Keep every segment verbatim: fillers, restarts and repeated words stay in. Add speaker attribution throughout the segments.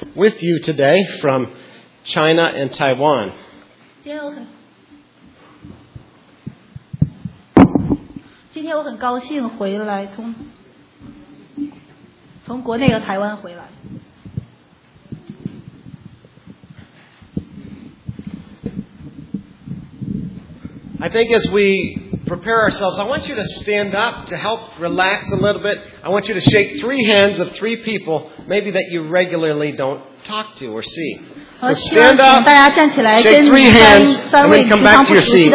Speaker 1: with you today from China and Taiwan.
Speaker 2: 今天我很，今天我很高兴回来，从从国内和台湾回来。
Speaker 1: I think as we prepare ourselves, I want you to stand up to help relax a little bit. I want you to shake three hands of three people, maybe that you regularly don't talk to or see. So stand up, shake three hands, and then come back to your seat.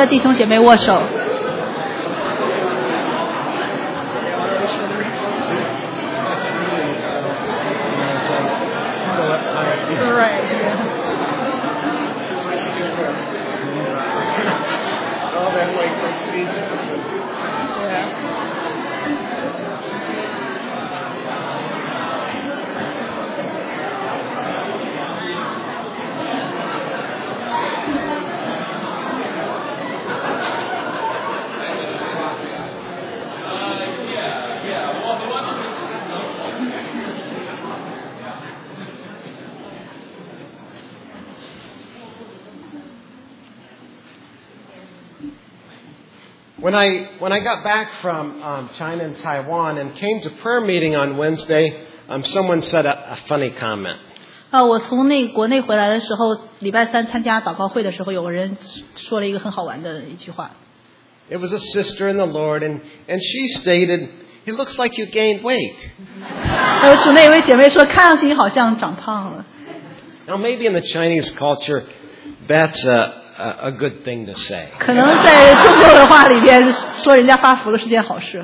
Speaker 1: When I when I got back from um, China and Taiwan and came to prayer meeting on Wednesday, um, someone said a, a funny comment.
Speaker 2: 啊，我从那国内回来的时候，礼拜三参加祷告会的时候，有个人说了一个很好玩的一句话。
Speaker 1: It was a sister in the Lord, and and she stated, "It looks like you gained weight."
Speaker 2: 呃，主内一位姐妹说，看上去你好像长胖了。
Speaker 1: Now maybe in the Chinese culture, that's a a good thing to say.
Speaker 2: 可能在中国文化里边说人家发福了是件好事。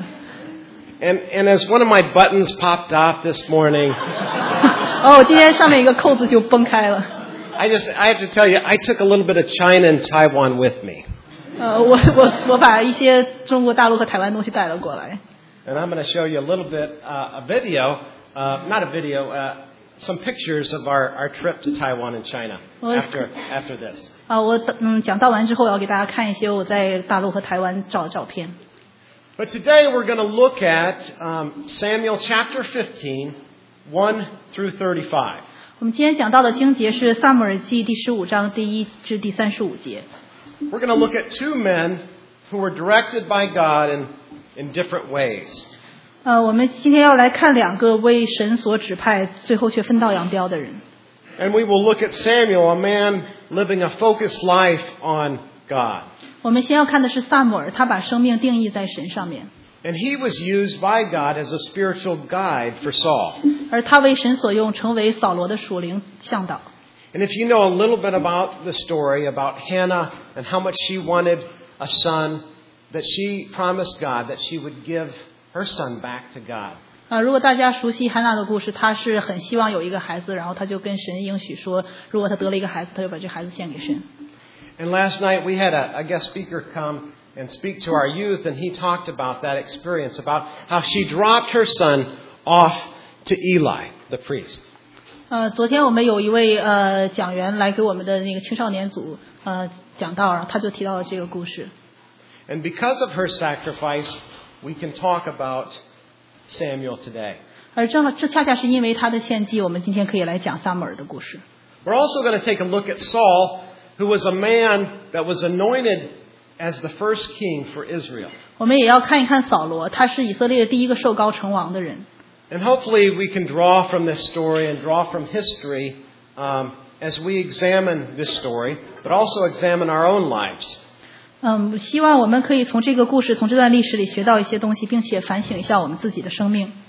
Speaker 1: And and as one of my buttons popped off this morning.
Speaker 2: 哦，今天上面一个扣子就崩开了。
Speaker 1: I just I have to tell you, I took a little bit of China and Taiwan with me.
Speaker 2: 呃，我我我把一些中国大陆和台湾东西带了过来。
Speaker 1: And I'm going to show you a little bit uh, a video, uh, not a video, uh, some pictures of our our trip to Taiwan and China after after this.
Speaker 2: 啊，我嗯讲到完之后，要给大家看一些我在大陆和台湾照的照片。
Speaker 1: But today we're going to look at um, Samuel chapter fifteen, one through thirty-five.
Speaker 2: 我们今天讲到的经节是撒母耳记第十五章第一至第三十五节。
Speaker 1: We're going to look at two men who were directed by God in in different ways.
Speaker 2: 呃，我们今天要来看两个为神所指派，最后却分道扬镳的人。
Speaker 1: And we will look at Samuel, a man living a focused life on God.
Speaker 2: 我们先要看的是撒母耳，他把生命定义在神上面。
Speaker 1: And he was used by God as a spiritual guide for Saul.
Speaker 2: 而他为神所用，成为扫罗的属灵向导。
Speaker 1: And if you know a little bit about the story about Hannah and how much she wanted a son, that she promised God that she would give her son back to God.
Speaker 2: 啊，如果大家熟悉汉娜的故事，她是很希望有一个孩子，然后她就跟神应许说，如果她得了一个孩子，她就把这孩子献给神。
Speaker 1: And last night we had a, a guest speaker come and speak to our youth, and he talked about that experience, about how she dropped her son off to Eli, the priest.
Speaker 2: 呃，昨天我们有一位呃讲员来给我们的那个青少年组呃讲道，然后他就提到了这个故事。
Speaker 1: And because of her sacrifice, we can talk about Samuel today.
Speaker 2: 而正好这恰恰是因为他的献祭，我们今天可以来讲撒母耳的故事。
Speaker 1: We're also going to take a look at Saul, who was a man that was anointed as the first king for Israel.
Speaker 2: 我们也要看一看扫罗，他是以色列第一个受膏成王的人。
Speaker 1: And hopefully we can draw from this story and draw from history um, as we examine this story, but also examine our own lives.
Speaker 2: 嗯，希望我们可以从这个故事，从这段历史里学到一些东西，并且反省一下我们自己的生命。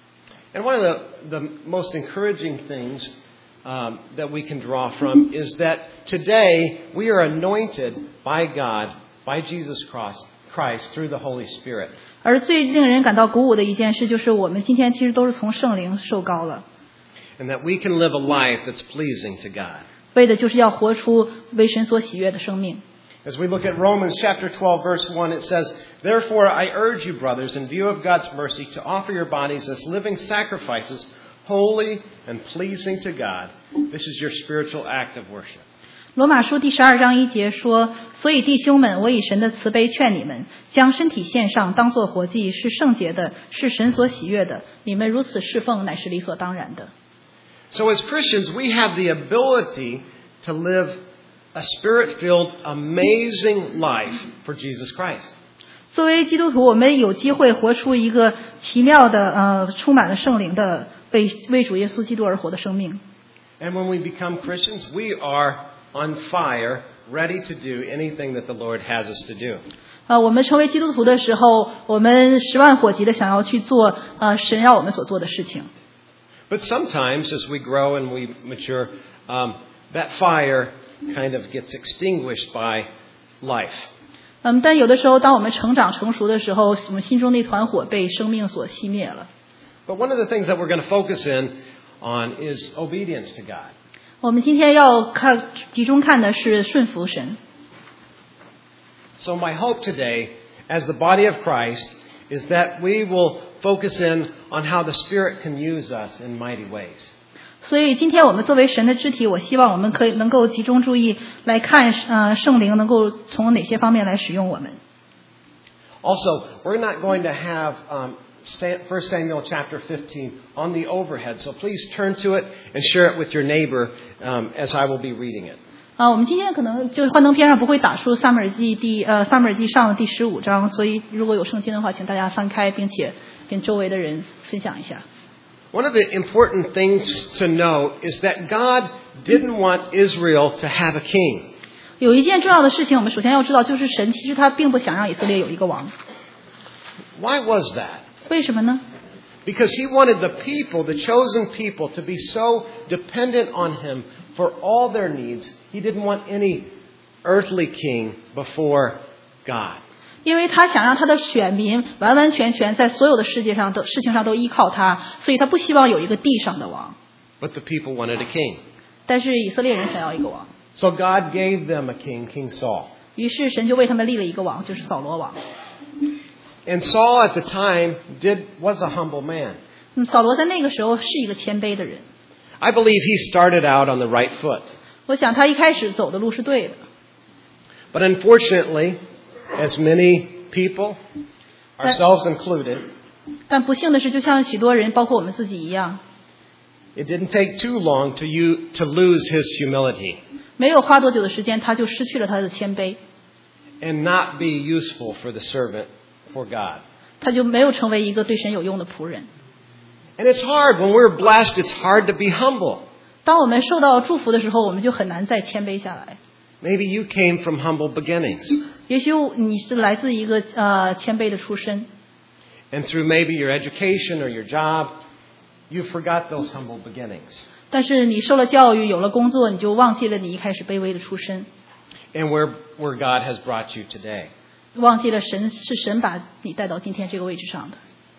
Speaker 1: And one of the, the most encouraging things um, that we can draw from is that today we are anointed by God, by Jesus Christ, Christ through the Holy Spirit.
Speaker 2: 而最令人感到鼓舞的一件事，就是我们今天其实都是从圣灵受膏了。
Speaker 1: And that we can live a life that's pleasing to God.
Speaker 2: 为的就是要活出为神所喜悦的生命。
Speaker 1: As we look at Romans chapter twelve, verse one, it says, "Therefore I urge you, brothers, in view of God's mercy, to offer your bodies as living sacrifices, holy and pleasing to God. This is your spiritual act of worship."
Speaker 2: 罗马书第十二章一节说，所以弟兄们，我以神的慈悲劝你们，将身体献上，当作活祭，是圣洁的，是神所喜悦的。你们如此侍奉，乃是理所当然的。
Speaker 1: So as Christians, we have the ability to live a Spirit-filled, amazing life for Jesus Christ.
Speaker 2: 作为基督徒，我们有机会活出一个奇妙的、呃，充满了圣灵的为为主耶稣基督而活的生命。
Speaker 1: And when we become Christians, we are on fire, ready to do anything that the Lord has us to do.
Speaker 2: 呃，我们成为基督徒的时候，我们十万火急的想要去做呃神要我们所做的事情。
Speaker 1: But sometimes, as we grow and we mature, um, that fire kind of gets extinguished by life.
Speaker 2: 嗯，但有的时候，当我们成长成熟的时候，我们心中那团火被生命所熄灭了。
Speaker 1: But one of the things that we're going to focus in on is obedience to God.
Speaker 2: 我们今天要看集中看的是顺服神。
Speaker 1: So my hope today, as the body of Christ, is that we will focus in on how the Spirit can use us in mighty ways.
Speaker 2: 所以今天我们作为神的肢体，我希望我们可以能够集中注意来看，呃，圣灵能够从哪些方面来使用我们。
Speaker 1: Also, we're not going to have um, First Samuel chapter fifteen on the overhead, so please turn to it and share it with your neighbor um, as I will be reading it.
Speaker 2: 啊，我们今天可能就幻灯片上不会打出撒母耳记第呃撒母耳记上的第十五章，所以如果有圣经的话，请大家翻开，并且跟周围的人分享一下。
Speaker 1: One of the important things to know is that God didn't want Israel to have a king.
Speaker 2: 有一件重要的事情，我们首先要知道，就是神其实他并不想让以色列有一个王。
Speaker 1: Why was that?
Speaker 2: 为什么呢？
Speaker 1: Because he wanted the people, the chosen people, to be so dependent on him for all their needs. He didn't want any earthly king before God.
Speaker 2: 因为他想让他的选民完完全全在所有的世界上的事情上都依靠他，所以他不希望有一个地上的王。
Speaker 1: But the people wanted a king.
Speaker 2: 但是以色列人想要一个王，
Speaker 1: So God gave them a king, King Saul.
Speaker 2: 于是神就为他们立了一个王，就是扫罗王。
Speaker 1: And Saul at the time did was a humble man.
Speaker 2: 嗯，扫罗在那个时候是一个谦卑的人。
Speaker 1: I believe he started out on the right foot.
Speaker 2: 我想他一开始走的路是对的。
Speaker 1: But unfortunately, as many people, ourselves included,
Speaker 2: 但不幸的是，就像许多人，包括我们自己一样，
Speaker 1: it didn't take too long to you to lose his humility
Speaker 2: 没有花多久的时间，他就失去了他的谦卑，
Speaker 1: and not be useful for the servant for God.
Speaker 2: 他就没有成为一个对神有用的仆人。
Speaker 1: And it's hard when we're blessed, it's hard to be humble.
Speaker 2: 当我们受到祝福的时候，我们就很难再谦卑下来。
Speaker 1: Maybe you came from humble beginnings.
Speaker 2: 也许你是来自一个呃谦卑的出身，
Speaker 1: And through maybe your education or your job, you forgot those humble beginnings.
Speaker 2: 但是你受了教育，有了工作，你就忘记了你一开始卑微的出身，
Speaker 1: And where, where God has brought you today.
Speaker 2: 忘记了神是神把你带到今天这个位置上的。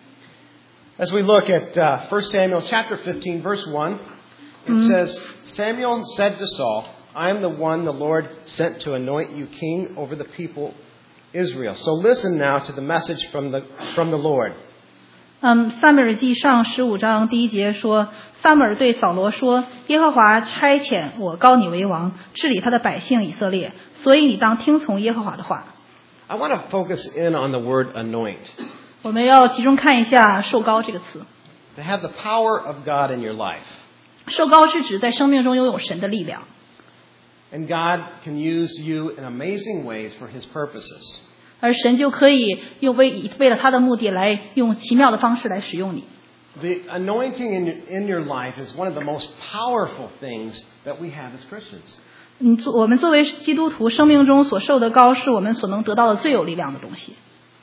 Speaker 1: As we look at uh, First Samuel chapter fifteen, verse one, it says, Samuel said to Saul, I am the one the Lord sent to anoint you king over the people Israel. So listen now to the message from the, from the Lord.
Speaker 2: 嗯，撒母耳记上十五章第一节说，撒母耳对扫罗说：“耶和华差遣我膏你为王，治理他的百姓以色列，所以你当听从耶和华的话。”
Speaker 1: I want to focus in on the word anoint.
Speaker 2: 我们要集中看一下受膏这个词。
Speaker 1: To have the power of God in your life.
Speaker 2: 受膏是指在生命中拥有神的力量，
Speaker 1: And God can use you in amazing ways for His purposes.
Speaker 2: 而神就可以用为为了他的目的来用奇妙的方式来使用你。
Speaker 1: The anointing in your, in your life is one of the most powerful things that we have as Christians.
Speaker 2: 嗯，作我们作为基督徒，生命中所受的膏是我们所能得到的最有力量的东西。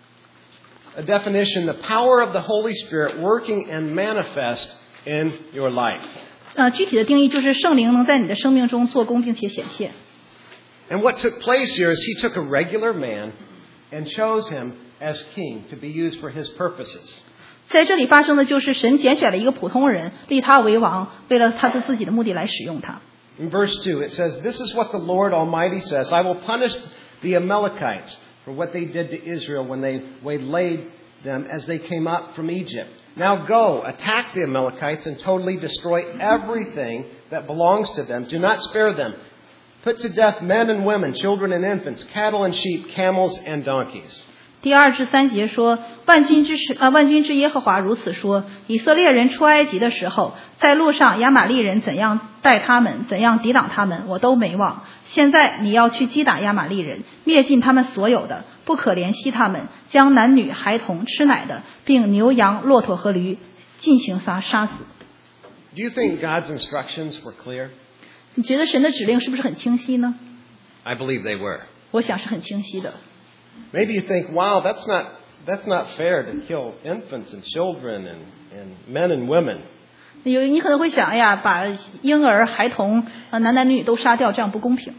Speaker 1: A definition, the power of the Holy Spirit working and manifest in your life.
Speaker 2: 呃，具体的定义就是圣灵能在你的生命中做工并且显现。
Speaker 1: And what took place here is He took a regular man and chose him as king to be used for His purposes.
Speaker 2: 在这里发生的就是神拣选了一个普通人，立他为王，为了他的自己的目的来使用他。
Speaker 1: In verse two, it says, This is what the Lord Almighty says. I will punish the Amalekites for what they did to Israel when they waylaid them as they came up from Egypt. Now go, attack the Amalekites and totally destroy everything that belongs to them. Do not spare them. Put to death men and women, children and infants, cattle and sheep, camels and donkeys.
Speaker 2: 第二至三节说，万军之神呃万军之耶和华如此说：以色列人出埃及的时候，在路上亚玛力人怎样待他们，怎样抵挡他们，我都没忘。现在你要去击打亚玛力人，灭尽他们所有的，不可怜惜他们，将男女孩童吃奶的，并牛羊骆驼和驴进行杀杀死。
Speaker 1: Do you think God's instructions were clear?
Speaker 2: 你觉得神的指令是不是很清晰呢？
Speaker 1: I believe they were.
Speaker 2: 我想是很清晰的。
Speaker 1: Maybe you think, wow, that's not that's not fair to kill infants and children and, and men and women.
Speaker 2: 有你可能会想，哎呀，把婴儿、孩童、呃男男女女都杀掉，这样不公平。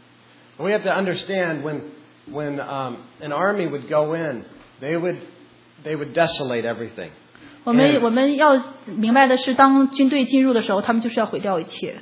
Speaker 1: We have to understand when when um, an army would go in, they would they would desolate everything.
Speaker 2: 我们我们要明白的是，当军队进入的时候，他们就是要毁掉一切。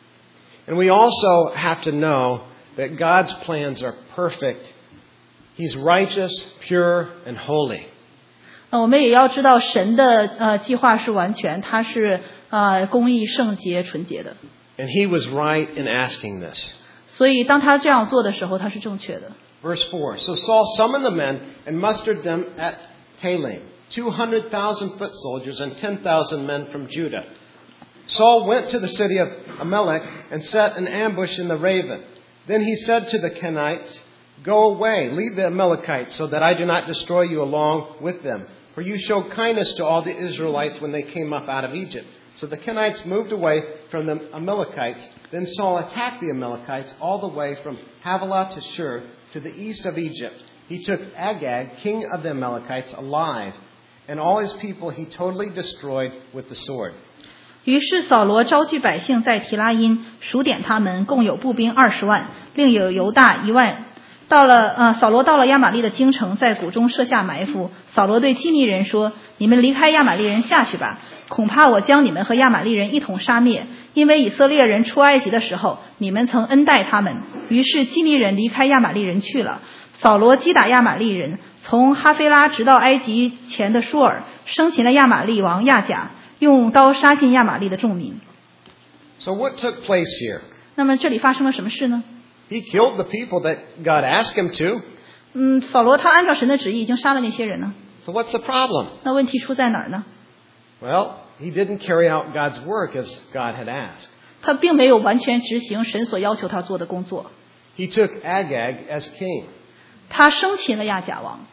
Speaker 1: And we also have to know that God's plans are perfect. He's righteous, pure, and holy.
Speaker 2: 呃，我们也要知道神的呃计划是完全，他是呃公义、圣洁、纯洁的。
Speaker 1: And he was right in asking this.
Speaker 2: 所以当他这样做的时候，他是正确的。
Speaker 1: Verse four. So Saul summoned the men and mustered them at Telaim, two hundred thousand foot soldiers and ten thousand men from Judah. Saul went to the city of Amalek and set an ambush in the Raven. Then he said to the Kenites, Go away, leave the Amalekites, so that I do not destroy you along with them. For you showed kindness to all the Israelites when they came up out of Egypt. So the Kenites moved away from the Amalekites. Then Saul attacked the Amalekites all the way from Havilah to Shur to the east of Egypt. He took Agag, king of the Amalekites, alive, and all his people he totally destroyed with the sword.
Speaker 2: 于是扫罗召集百姓在提拉因数点他们，共有步兵二十万，另有犹大一万。到了呃，扫罗到了亚玛力的京城，在谷中设下埋伏。扫罗对基尼人说：“你们离开亚玛力人下去吧，恐怕我将你们和亚玛力人一同杀灭。因为以色列人出埃及的时候，你们曾恩待他们。”于是基尼人离开亚玛力人去了。扫罗击打亚玛力人，从哈菲拉直到埃及前的舒尔，生擒了亚玛力王亚甲，用刀杀尽亚玛力的众民。
Speaker 1: So what took place here?
Speaker 2: 那么这里发生了什么事呢？
Speaker 1: He killed the people that God asked him to.
Speaker 2: 嗯，扫罗他按照神的旨意已经杀了那些人呢。
Speaker 1: So what's the problem?
Speaker 2: 那问题出在哪儿呢？
Speaker 1: Well, he didn't carry out God's work as God had asked.
Speaker 2: 他并没有完全执行神所要求他做的工作。
Speaker 1: He took Agag as king.
Speaker 2: 他生擒了亚甲王。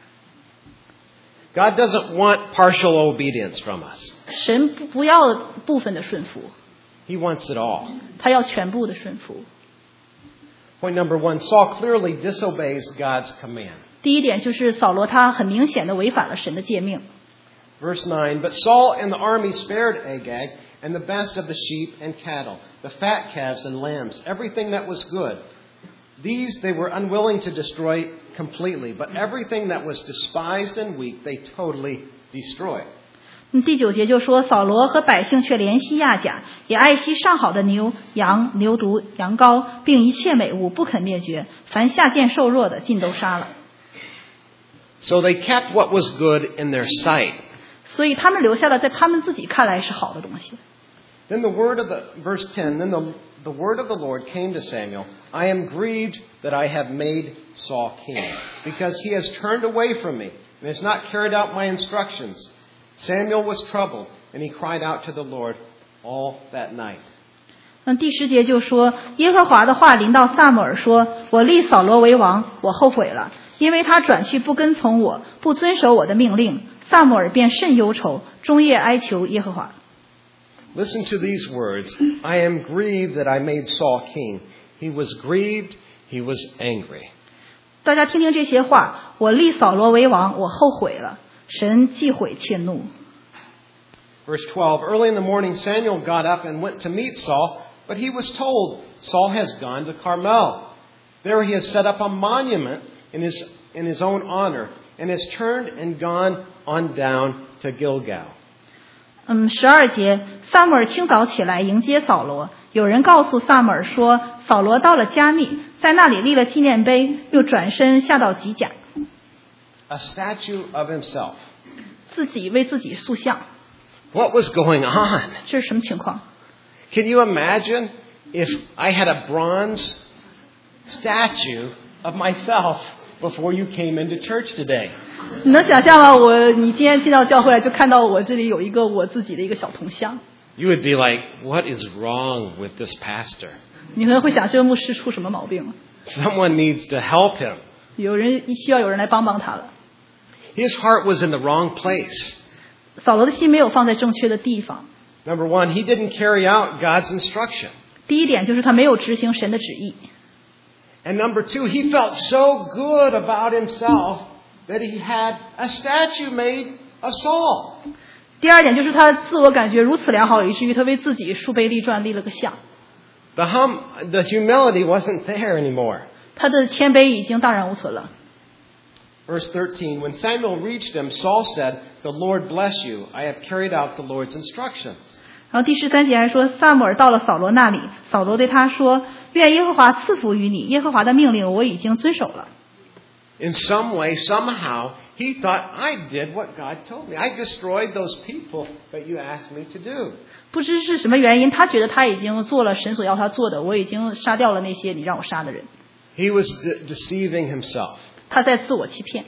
Speaker 1: God doesn't want partial obedience from us.
Speaker 2: 神不不要部分的顺服，
Speaker 1: He wants it all.
Speaker 2: 他要全部的顺服。
Speaker 1: Point number one, Saul clearly disobeys God's command.
Speaker 2: 第一点就是扫罗他很明显的违反了神的诫命。
Speaker 1: Verse nine, But Saul and the army spared Agag and the best of the sheep and cattle, the fat calves and lambs, everything that was good. These they were unwilling to destroy completely, but everything that was despised and weak they totally destroyed.
Speaker 2: 第九节就说，扫罗和百姓却怜惜亚甲，也爱惜上好的牛、羊、牛犊、羊羔，并一切美物，不肯灭绝。凡下贱瘦弱的，尽都杀了。
Speaker 1: So they kept what was good in their sight.
Speaker 2: 所以他们留下了在他们自己看来是好的东西。
Speaker 1: Then the word of the, verse ten, Then the, the word of the Lord came to Samuel, I am grieved that I have made Saul king, because he has turned away from me and has not carried out my instructions. Samuel was troubled, and he cried out to the Lord all that night.
Speaker 2: 嗯，第十节就说，耶和华的话临到撒母耳说：“我立扫罗为王，我后悔了，因为他转去不跟从我，不遵守我的命令。”撒母耳便甚忧愁，终夜哀求耶和华。
Speaker 1: Listen to these words. I am grieved that I made Saul king. He was grieved, he was angry.
Speaker 2: 大家听听这些话，我立扫罗为王，我后悔了。神既悔且怒。
Speaker 1: Verse twelve, Early in the morning Samuel got up and went to meet Saul, but he was told, Saul has gone to Carmel. There he has set up a monument in his, in his own honor, and has turned and gone on down to Gilgal.
Speaker 2: 嗯，十二节，撒母耳清早起来迎接扫罗。有人告诉撒母耳说，扫罗到了加密，在那里立了纪念碑，又转身下到吉甲，
Speaker 1: A statue of himself.
Speaker 2: 自己为自己塑像。
Speaker 1: What was going on?
Speaker 2: 这是什么情况？
Speaker 1: Can you imagine if I had a bronze statue of myself before you came into church today.
Speaker 2: 你能想象吗？我你今天进到教会来，就看到我这里有一个我自己的一个小铜像。
Speaker 1: You would be like, what is wrong with this pastor?
Speaker 2: 你可能会想，这个牧师出什么毛病了？
Speaker 1: Someone needs to help him.
Speaker 2: 有人需要有人来帮帮他了。
Speaker 1: His heart was in the wrong place.
Speaker 2: 扫罗的心没有放在正确的地方。
Speaker 1: Number one, he didn't carry out God's instruction.
Speaker 2: 第一点就是他没有执行神的旨意。
Speaker 1: And number two, he felt so good about himself that he had a statue made of Saul.
Speaker 2: 第二点就是他自我感觉如此良好，以至于他为自己树碑立传立了个像。
Speaker 1: The hum, the humility wasn't there anymore.
Speaker 2: 他的谦卑已经荡然无存了。
Speaker 1: Verse thirteen, when Samuel reached him, Saul said, "The Lord bless you. I have carried out the Lord's instructions."
Speaker 2: 然后第十三节还说，撒母耳到了扫罗那里，扫罗对他说：“愿耶和华赐福于你，耶和华的命令我已经遵守了。”
Speaker 1: In some way, somehow, he thought, I did what God told me. I destroyed those people that you asked me to do.
Speaker 2: 不知是什么原因，他觉得他已经做了神所要他做的，我已经杀掉了那些你让我杀的人。
Speaker 1: He was de- deceiving himself.
Speaker 2: 他在自我欺骗。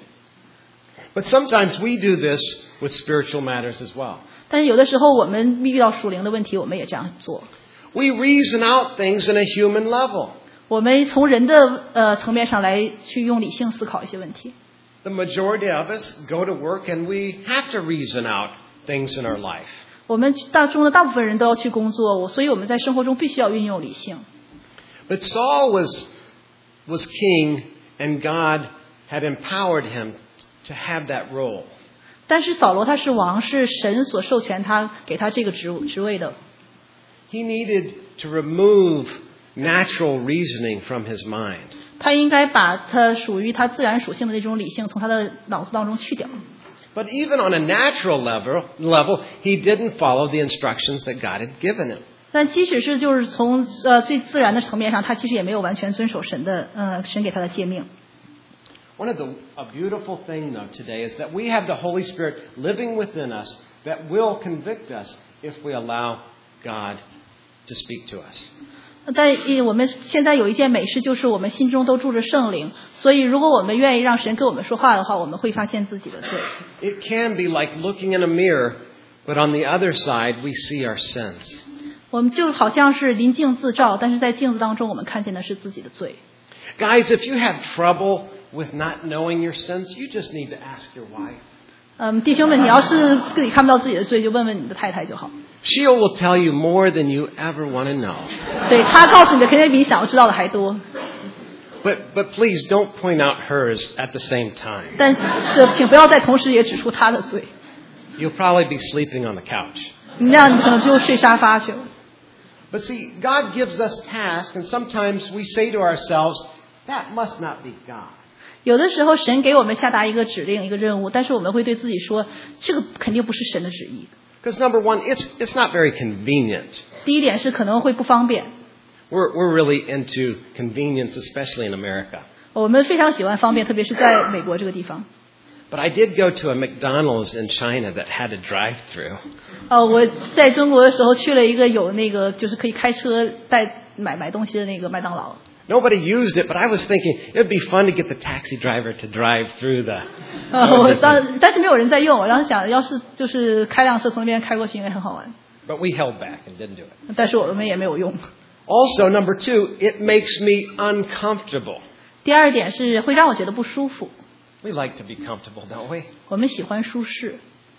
Speaker 1: But sometimes we do this with spiritual matters as well.
Speaker 2: 但是有的时候我们遇到属灵的问题，我们也这样做。
Speaker 1: We reason out things in a human level.
Speaker 2: 我们从人的呃层面上来去用理性思考一些问题。
Speaker 1: The majority of us go to work and we have to reason out things in our life.
Speaker 2: 我们大中的大部分人都要去工作，所以我们在生活中必须要运用理性。
Speaker 1: But Saul was, was king and God had empowered him to have that role.
Speaker 2: 但是扫罗他是王，是神所授权他给他这个职务职位的。
Speaker 1: He needed to remove natural reasoning from his mind.
Speaker 2: 他应该把他属于他自然属性的那种理性从他的脑子当中去掉。
Speaker 1: But even on a natural level, level, he didn't follow the instructions that God had given him.
Speaker 2: 但即使是就是从呃最自然的层面上，他其实也没有完全遵守神的呃神给他的诫命。
Speaker 1: One of the a beautiful thing though today is that we have the Holy Spirit living within us that will convict us if we allow God to speak to us.
Speaker 2: 但我们现在有一件美事，就是我们心中都住着圣灵，所以如果我们愿意让神跟我们说话的话，我们会发现自己的罪。
Speaker 1: It can be like looking in a mirror, but on the other side we see our sins.
Speaker 2: 我们就好像是临镜自照，但是在镜子当中我们看见的是自己的罪。
Speaker 1: Guys, if you have trouble with not knowing your sins, you just need to ask your wife.
Speaker 2: 嗯，弟兄们，你要是自己看不到自己的罪，就问问你的太太就好。
Speaker 1: She will tell you more than you ever want to know.
Speaker 2: 对，她告诉你的肯定比你想要知道的还多。
Speaker 1: But but please don't point out hers at the same time.
Speaker 2: 但是请不要在同时也指出她的罪，
Speaker 1: You'll probably be sleeping on the couch.
Speaker 2: 你那样你可能就睡沙发去了。
Speaker 1: But see, God gives us tasks, and sometimes we say to ourselves, that must not be God.
Speaker 2: 有的时候神给我们下达一个指令一个任务，但是我们会对自己说，这个肯定不是神的旨意。
Speaker 1: Because number one, it's it's not very convenient.
Speaker 2: 第一点是可能会不方便，
Speaker 1: We're we're really into convenience, especially in America.
Speaker 2: 我们非常喜欢方便，特别是在美国这个地方。
Speaker 1: But I did go to a McDonald's in China that had a drive-through.
Speaker 2: 呃，我在中国的时候去了一个有那个就是可以开车带买买东西的那个麦当劳。
Speaker 1: Nobody used it, but I was thinking it would be fun to get the taxi driver to drive through the.
Speaker 2: 呃，我当但是没有人在用，我当时想，要是就是开辆车从那边开过去，应该很好玩。
Speaker 1: But we held back and didn't do it.
Speaker 2: 但是我们也没有用。
Speaker 1: Also, number two, it makes me uncomfortable.
Speaker 2: 第二点是会让我觉得不舒服。
Speaker 1: We like to be comfortable, don't we?
Speaker 2: 我们喜欢舒适。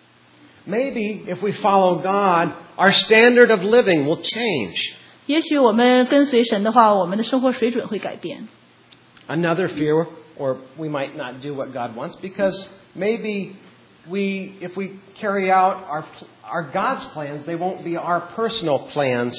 Speaker 1: Maybe if we follow God, our standard of living will change.
Speaker 2: 也许我们跟随神的话，我们的生活水准会改变。
Speaker 1: Another fear, or we might not do what God wants because maybe we, if we carry out our our God's plans, they won't be our personal plans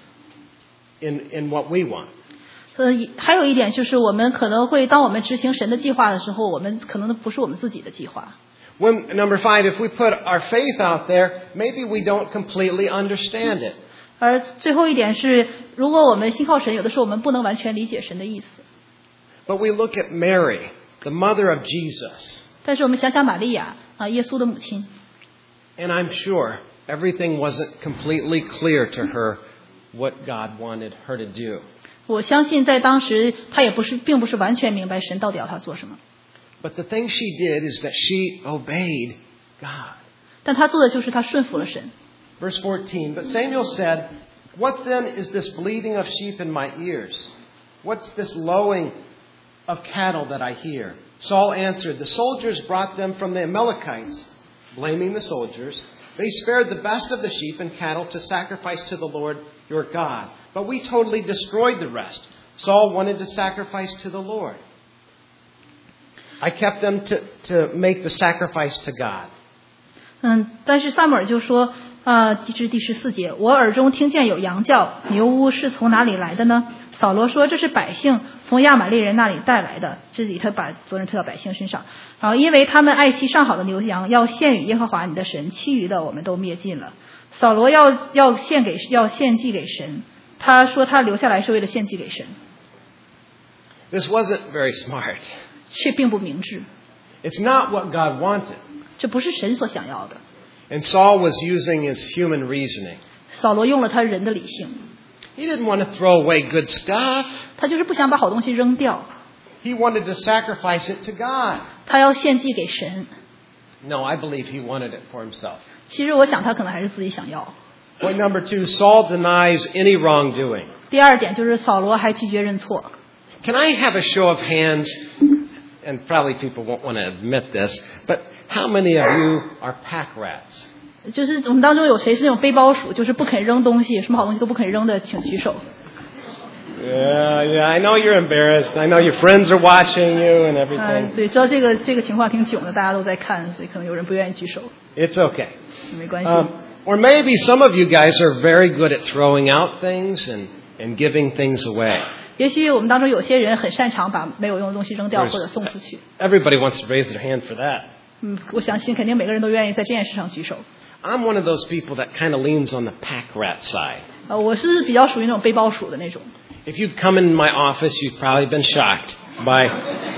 Speaker 1: in in what we want.
Speaker 2: 呃，还有一点就是我们可能会，当我们执行神的计划的时候，我们可能不是我们自己的计划。
Speaker 1: When, number five, if we put our faith out there, maybe we don't completely understand it.
Speaker 2: 而最后一点是，如果我们信靠神，有的时候我们不能完全理解神的意思。
Speaker 1: But we look at Mary, the mother of Jesus,
Speaker 2: 但是我们想想玛利亚啊，耶稣的母亲，
Speaker 1: and I'm sure everything wasn't completely clear to her what God wanted her to do.
Speaker 2: 我相信在当时她也不是，并不是完全明白神到底要她做什么。
Speaker 1: But the thing she did is that she obeyed God.
Speaker 2: 但他做的就是他顺服了神。
Speaker 1: Verse fourteen, but Samuel said, What then is this bleating of sheep in my ears? What's this lowing of cattle that I hear? Saul answered, The soldiers brought them from the Amalekites, blaming the soldiers. They spared the best of the sheep and cattle to sacrifice to the Lord your God. But we totally destroyed the rest. Saul wanted to sacrifice to the Lord. I kept them to, to make the sacrifice to God.
Speaker 2: 嗯，但是撒母耳就说，呃，这是第十四节，我耳中听见有羊叫，牛呜是从哪里来的呢？扫罗说，这是百姓从亚玛力人那里带来的。这里他把责任推到百姓身上。然后因为他们爱惜上好的牛羊，要献与耶和华你的神，其余的我们都灭尽了。扫罗要要献给要献祭给神，他说他留下来是为了献祭给神。
Speaker 1: This wasn't very smart.
Speaker 2: 却并不明智，
Speaker 1: It's not what God wanted.
Speaker 2: 这不是神所想要的。
Speaker 1: And Saul was using his human reasoning.
Speaker 2: 扫罗用了他人的理性，
Speaker 1: He didn't want to throw away good stuff.
Speaker 2: 他就是不想把好东西扔掉，
Speaker 1: He wanted to sacrifice it to God.
Speaker 2: 他要献祭给神。
Speaker 1: No, I believe he wanted it for himself.
Speaker 2: 其实我想他可能还是自己想要。
Speaker 1: Point number two, Saul denies any wrongdoing.
Speaker 2: 第二点就是扫罗还拒绝认错。
Speaker 1: Can I have a show of hands? And probably people won't want to admit this, but how many of you are pack rats?
Speaker 2: 就是我们当中有谁是那种背包鼠，就是不肯扔东西，什么好东西都不肯扔的，请举手。
Speaker 1: Yeah, yeah, I know you're embarrassed. I know your friends are watching you and
Speaker 2: 嗯，
Speaker 1: everything.
Speaker 2: 对，知道这个这个情况挺囧的，大家都在看，所以可能有人不愿意举手，
Speaker 1: It's okay.
Speaker 2: 没关系。
Speaker 1: Um, or maybe some of you guys are very good at throwing out things and, and giving things away.
Speaker 2: 也许我们当中有些人很擅长把没有用的东西扔掉或者送出去。
Speaker 1: Everybody wants to raise their hand for that.
Speaker 2: 嗯，我相信肯定每个人都愿意在这件事上举手。
Speaker 1: I'm one of those people that kind of leans on the pack rat side.
Speaker 2: 呃，我是比较属于那种背包鼠的那种。
Speaker 1: If you've come in my office, you've probably been shocked by,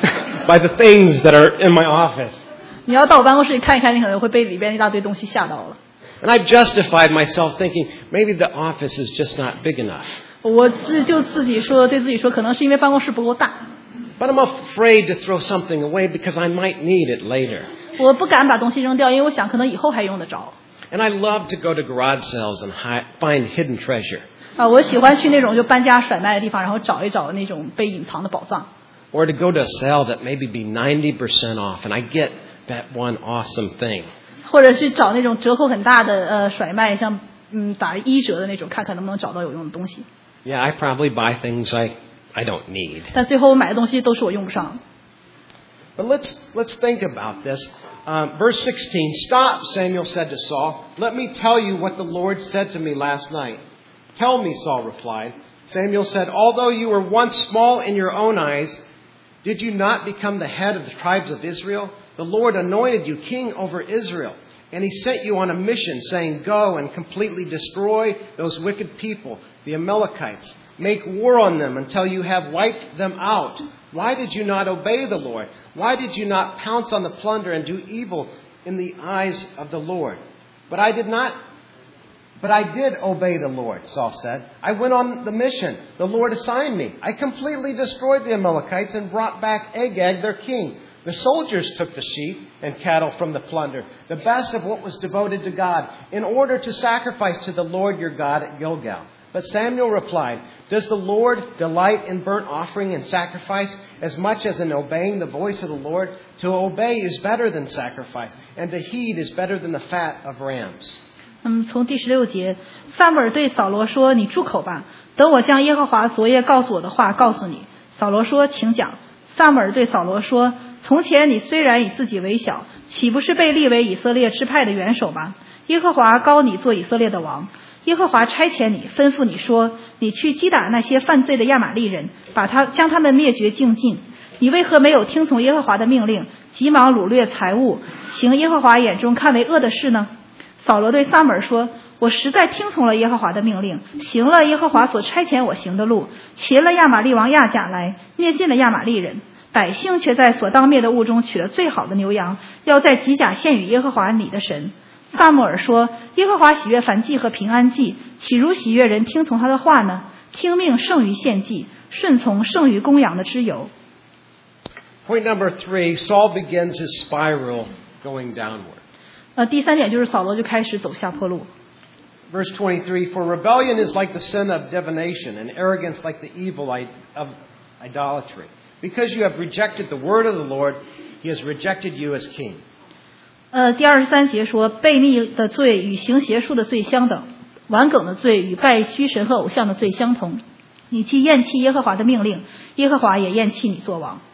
Speaker 1: by the things that are in my office.
Speaker 2: 你要到我办公室里看一看，你可能会被里边一大堆东西吓到了。
Speaker 1: And I've justified myself thinking maybe the office is just not big enough.
Speaker 2: 我自就自己说，对自己说，可能是因为办公室不够大。
Speaker 1: But I'm afraid to throw something away because I might need it later.
Speaker 2: 我不敢把东西扔掉，因为我想可能以后还用得着。
Speaker 1: And I love to go to garage sales and hi- find hidden treasure.
Speaker 2: 啊，我喜欢去那种就搬家甩卖的地方，然后找一找那种被隐藏的宝藏。
Speaker 1: Or to go to a sale that maybe be ninety percent off and I get that one awesome thing.
Speaker 2: 或者去找那种折扣很大的呃甩卖，像嗯打一折的那种，看看能不能找到有用的东西。
Speaker 1: Yeah, I probably buy things I, I don't need.
Speaker 2: 但最后我买的东西都是我用不上。
Speaker 1: But let's, let's think about this. Um, verse sixteen, Stop, Samuel said to Saul. Let me tell you what the Lord said to me last night. Tell me, Saul replied. Samuel said, Although you were once small in your own eyes, did you not become the head of the tribes of Israel? The Lord anointed you king over Israel. And he sent you on a mission saying, Go and completely destroy those wicked people, the Amalekites. Make war on them until you have wiped them out. Why did you not obey the Lord? Why did you not pounce on the plunder and do evil in the eyes of the Lord? But I did not, but I did obey the Lord, Saul said. I went on the mission the Lord assigned me. I completely destroyed the Amalekites and brought back Agag, their king. The soldiers took the sheep and cattle from the plunder, the best of what was devoted to God, in order to sacrifice to the Lord your God at Gilgal. But Samuel replied, Does the Lord delight in burnt offering and sacrifice as much as in obeying the voice of the Lord? To obey is better than sacrifice, and to heed is better than the fat of rams.
Speaker 2: 嗯，从第十六节，撒母耳对扫罗说：“你住口吧，等我将耶和华昨夜告诉我的话告诉你。”扫罗说：“请讲。”撒母耳对扫罗说：“从前你虽然以自己为小，岂不是被立为以色列支派的元首吗？耶和华膏你做以色列的王。耶和华差遣你，吩咐你说：你去击打那些犯罪的亚玛力人，把他将他们灭绝净尽。你为何没有听从耶和华的命令，急忙掳掠财物，行耶和华眼中看为恶的事呢？”扫罗对撒母耳说：“我实在听从了耶和华的命令，行了耶和华所差遣我行的路，擒了亚玛力王亚甲来，灭尽了亚玛力人。百姓却在所当灭的物中取了最好的牛羊，要在吉甲献与耶和华你的神。”撒母耳说：“耶和华喜悦燔祭和平安祭，岂如喜悦人听从他的话呢？听命胜于献祭，顺从胜于公羊的脂油。”
Speaker 1: Point number three, Saul begins his spiral going downward.
Speaker 2: 呃，第三点就是扫罗就开始走下坡路。
Speaker 1: Verse twenty-three, for rebellion is like the sin of divination, and arrogance like the evil of idolatry. Because you have rejected the word of the Lord, he has rejected you as king.
Speaker 2: 呃，第二十三节说，悖逆的罪与行邪术的罪相等，顽梗的罪与拜虚神和偶像的罪相同。你既厌弃耶和华的命令，耶和华也厌弃你作王。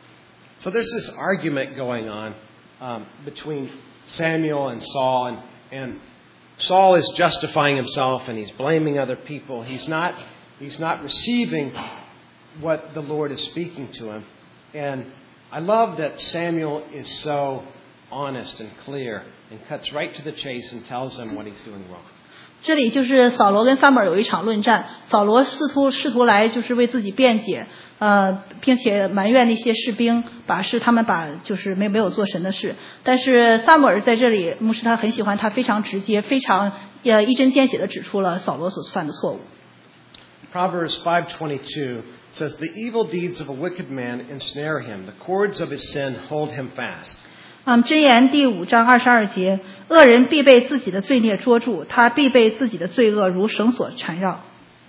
Speaker 1: So there's this argument going on um, between Samuel and Saul, and, and Saul is justifying himself and he's blaming other people. He's not, he's not receiving what the Lord is speaking to him. And I love that Samuel is so honest and clear and cuts right to the chase and tells him what he's doing wrong.
Speaker 2: 这里就是扫罗跟撒母耳有一场论战，扫罗试图试图来就是为自己辩解，呃，并且埋怨那些士兵，把是他们把就是没没有做神的事。但是撒母耳在这里，牧师他很喜欢他非常直接、非常呃一针见血的指出了扫罗所犯的错误。
Speaker 1: Proverbs five twenty-two says, "The evil deeds of a wicked man ensnare him; the cords of his sin hold him fast."
Speaker 2: 嗯，箴言第五章二十二节，恶人必被自己的罪孽捉住，他必被自己的罪恶如绳索缠绕。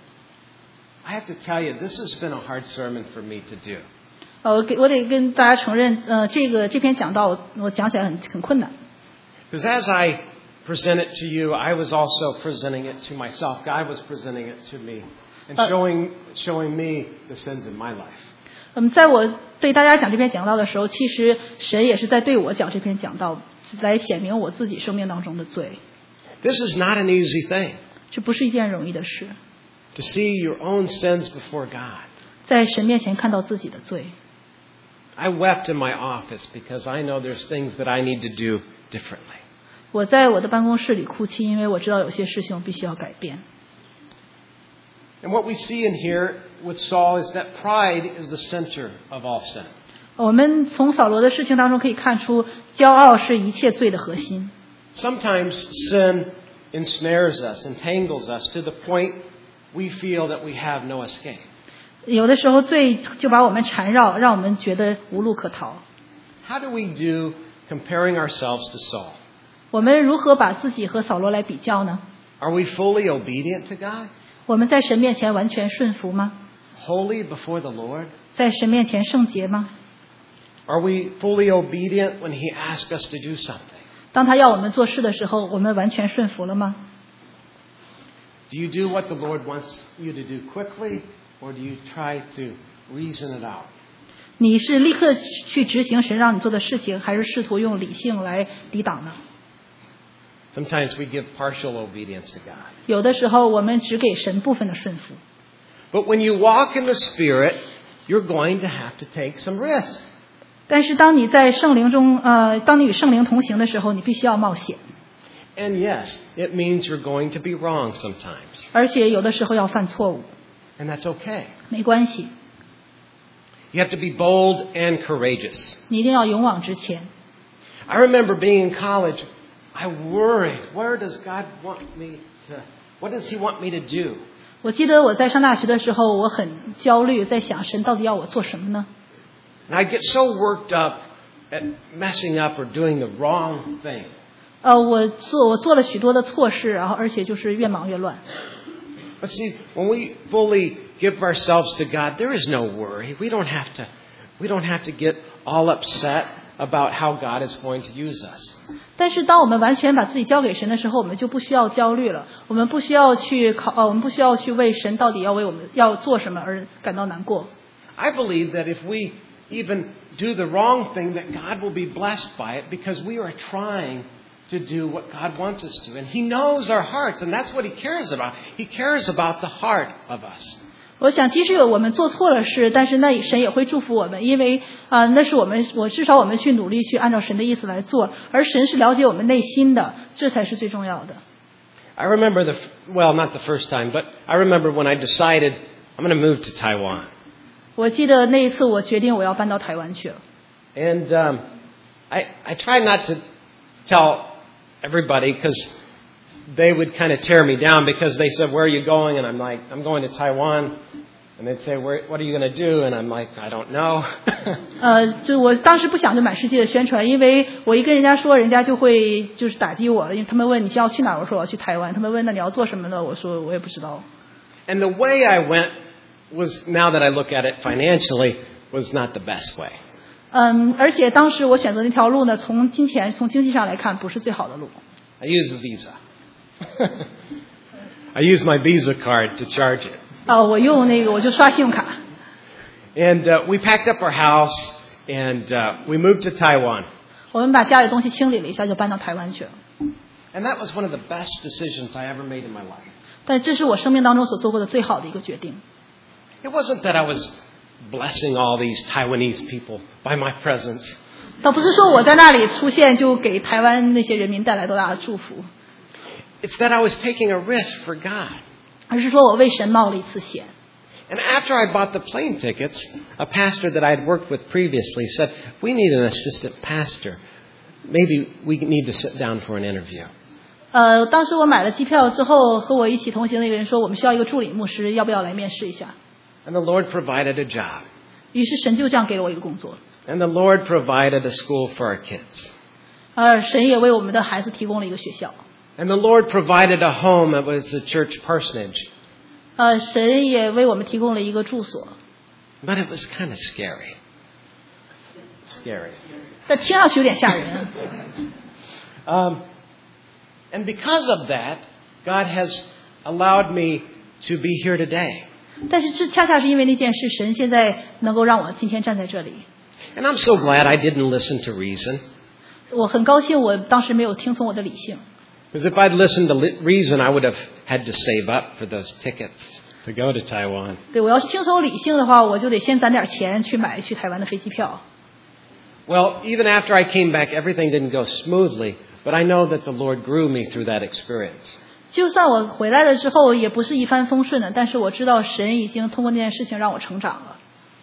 Speaker 1: I have to tell you, this has been a hard sermon for me to do.
Speaker 2: 呃，我给我得跟大家承认，呃，这个这篇讲道我我讲起来很很困难。
Speaker 1: Because as I present it to you, I was also presenting it to myself. God was presenting it to me and showing showing me the sins in my life.
Speaker 2: 嗯，在我对大家讲这篇讲道的时候，其实神也是在对我讲这篇讲道，来显明我自己生命当中的罪。
Speaker 1: This is not an easy thing.
Speaker 2: 这不是一件容易的事。
Speaker 1: To see your own sins before God.
Speaker 2: 在神面前看到自己的罪。
Speaker 1: I wept in my office because I know there's things that I need to do differently.
Speaker 2: 我在我的办公室里哭泣，因为我知道有些事情我必须要改变。
Speaker 1: And what we see in here with Saul is that pride is the center of all sin.
Speaker 2: 我们从扫罗的事情当中可以看出，骄傲是一切罪的核心。
Speaker 1: Sometimes sin ensnares us, entangles us to the point we feel that we have no escape.
Speaker 2: 有的时候罪就把我们缠绕，让我们觉得无路可逃。
Speaker 1: How do we do comparing ourselves to Saul?
Speaker 2: 我们如何把自己和扫罗来比较呢？
Speaker 1: Are we fully obedient to God?
Speaker 2: 我们在神面前完全顺服吗？
Speaker 1: Holy before the Lord?
Speaker 2: 在神面前圣洁吗？
Speaker 1: Are we fully obedient when He asks us to do something?
Speaker 2: 当他要我们做事的时候，我们完全顺服了吗？
Speaker 1: Do you do what the Lord wants you to do quickly, or do you try to reason it out?
Speaker 2: 你是立刻去执行神让你做的事情，还是试图用理性来抵挡呢？
Speaker 1: Sometimes we give partial obedience to God.
Speaker 2: 有的时候我们只给神部分的顺服。
Speaker 1: But when you walk in the Spirit, you're going to have to take some risks.
Speaker 2: 但是当你在圣灵中，呃，当你与圣灵同行的时候，你必须要冒险。
Speaker 1: And yes, it means you're going to be wrong sometimes.
Speaker 2: 而且有的时候要犯错误。
Speaker 1: And that's okay.
Speaker 2: 没关系。
Speaker 1: You have to be bold and courageous.
Speaker 2: 你一定要勇往直前。
Speaker 1: I remember being in college, I worried, where does God want me to, what does He want me to do?
Speaker 2: 我记得我在上大学的时候，我很焦虑，在想神到底要我做什么呢？
Speaker 1: And I get so worked up at messing up or doing the wrong thing.
Speaker 2: 呃，我做我做了许多的错事，然后而且就是越忙越乱。
Speaker 1: But see, when we fully give ourselves to God, there is no worry. We don't have to, we don't have to get all upset about how God is going to use us.
Speaker 2: 但是当我们完全把自己交给神的时候，我们就不需要焦虑了。我们不需要去考，呃，我们不需要去为神到底要为我们要做什么而感到难过。
Speaker 1: I believe that if we even do the wrong thing, that God will be blessed by it because we are trying to do what God wants us to. And He knows our hearts, and that's what He cares about. He cares about the heart of us.
Speaker 2: 我想，即使我们做错了事，但是那神也会祝福我们，因为啊、呃，那是我们，我至少我们去努力去按照神的意思来做，而神是了解我们内心的，这才是最重要的。
Speaker 1: I remember the, well, not the first time, but I remember when I decided I'm going to move to Taiwan.
Speaker 2: 我记得那一次，我决定我要搬到台湾去了。
Speaker 1: And um, I, I tried not to tell everybody because they would kind of tear me down because they said, where are you going? And I'm like, I'm going to Taiwan. And they'd say, Where, what are you going to do? And I'm like, I don't know.
Speaker 2: 呃，就我当时不想就满世界的宣传，因为我一跟人家说，人家就会就是打击我，因为他们问你要去哪儿，我说我要去台湾，他们问那你要做什么呢？我说我也不知道。
Speaker 1: And the way I went was, now that I look at it financially, was not the best way.
Speaker 2: 嗯，而且当时我选择那条路呢，从金钱、从经济上来看，不是最好的路。
Speaker 1: I used the Visa. I used my Visa card to charge it.
Speaker 2: 啊，我用那个我就刷信用卡。
Speaker 1: And uh, we packed up our house and uh, we moved to Taiwan.
Speaker 2: 我们把家里的东西清理了一下，就搬到台湾去了。
Speaker 1: And that was one of the best decisions I ever made in my life.
Speaker 2: 但这是我生命当中所做过的最好的一个决定。
Speaker 1: It wasn't that I was blessing all these Taiwanese people by my presence.
Speaker 2: 倒不是说我在那里出现就给台湾那些人民带来多大的祝福。
Speaker 1: It's that I was taking a risk for God.
Speaker 2: 而是说我为神冒了一次险。
Speaker 1: And after I bought the plane tickets, a pastor that I had worked with previously said, we need an assistant pastor. Maybe we need to sit down for an interview.
Speaker 2: 呃，当时我买了机票之后，和我一起同行的一个人说，我们需要一个助理牧师，要不要来面试一下？
Speaker 1: And the Lord provided a job.
Speaker 2: 于是神就这样给了我一个工作。
Speaker 1: And the Lord provided a school for our kids.
Speaker 2: 而神也为我们的孩子提供了一个学校。
Speaker 1: And the Lord provided a home that was a church parsonage.
Speaker 2: 呃，神也为我们提供了一个住所。
Speaker 1: But it was kind of scary. Scary.
Speaker 2: 但听上去有点吓人。
Speaker 1: Um, and because of that, God has allowed me to be here today.
Speaker 2: 但是这恰恰是因为那件事，神现在能够让我今天站在这里。
Speaker 1: And I'm so glad I didn't listen to reason.
Speaker 2: 我很高兴，我当时没有听从我的理性。
Speaker 1: Because if I'd listened to reason, I would have had to save up for those tickets to go to Taiwan.
Speaker 2: 对，我要是听从理性的话，我就得先攒点钱去买去台湾的飞机票。
Speaker 1: Well, even after I came back, everything didn't go smoothly, but I know that the Lord grew me through that experience.
Speaker 2: 就算我回来了之后也不是一帆风顺的，但是我知道神已经通过那件事情让我成长了。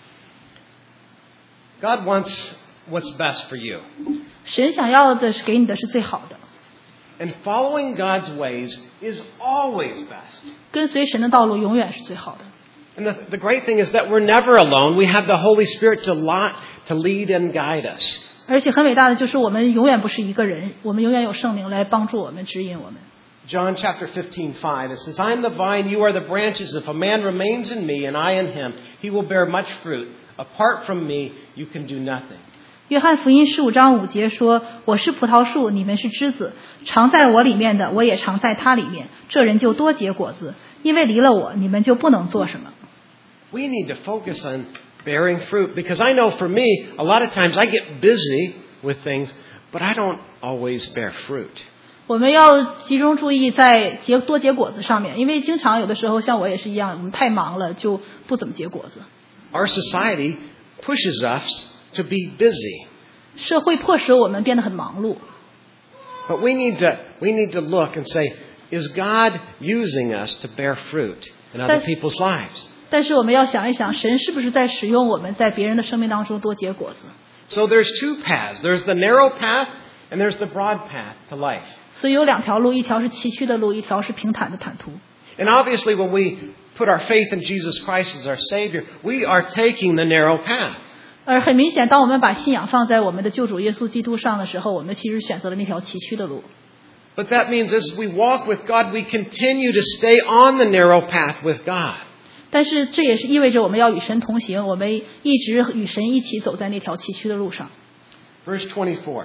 Speaker 1: God wants what's best for you.
Speaker 2: 神想要的是给你的是最好的。
Speaker 1: And following God's ways is always best.
Speaker 2: 跟随神的道路永远是最好的。
Speaker 1: And the, the great thing is that we're never alone. We have the Holy Spirit to, lot, to lead and guide us.
Speaker 2: 而且很伟大的就是我们永远不是一个人，我们永远有圣灵来帮助我们、指引我们。
Speaker 1: John chapter fifteen, five, it says, I am the vine, you are the branches. If a man remains in me and I in him, he will bear much fruit. Apart from me, you can do nothing.
Speaker 2: 约翰福音十五章五节说：“我是葡萄树，你们是枝子，常在我里面的，我也常在他里面。这人就多结果子，因为离了我，你们就不能做什么。”
Speaker 1: We need to focus on bearing fruit because I know for me, a lot of times I get busy with things, but I don't always bear fruit.
Speaker 2: 我们要集中注意在结多结果子上面，因为经常有的时候像我也是一样，我们太忙了就不怎么结果子。
Speaker 1: Our society pushes us to be busy.
Speaker 2: 社会迫使我们变得很忙碌。
Speaker 1: But we need to we need to look and say, is God using us to bear fruit in other people's lives?
Speaker 2: 但是我们要想一想，神是不是在使用我们在别人的生命当中多结果子？
Speaker 1: So there's two paths. There's the narrow path and there's the broad path to life.
Speaker 2: 所以有两条路，一条是崎岖的路，一条是平坦的坦途。
Speaker 1: And obviously when we put our faith in Jesus Christ as our Savior, we are taking the narrow path.
Speaker 2: 而很明显，当我们把信仰放在我们的救主耶稣基督上的时候，我们其实选择了那条崎岖的路。
Speaker 1: But that means as we walk with God, we continue to stay on the narrow path with God.
Speaker 2: 但是这也是意味着我们要与神同行，我们一直与神一起走在那条崎岖的路上。
Speaker 1: Verse twenty-four.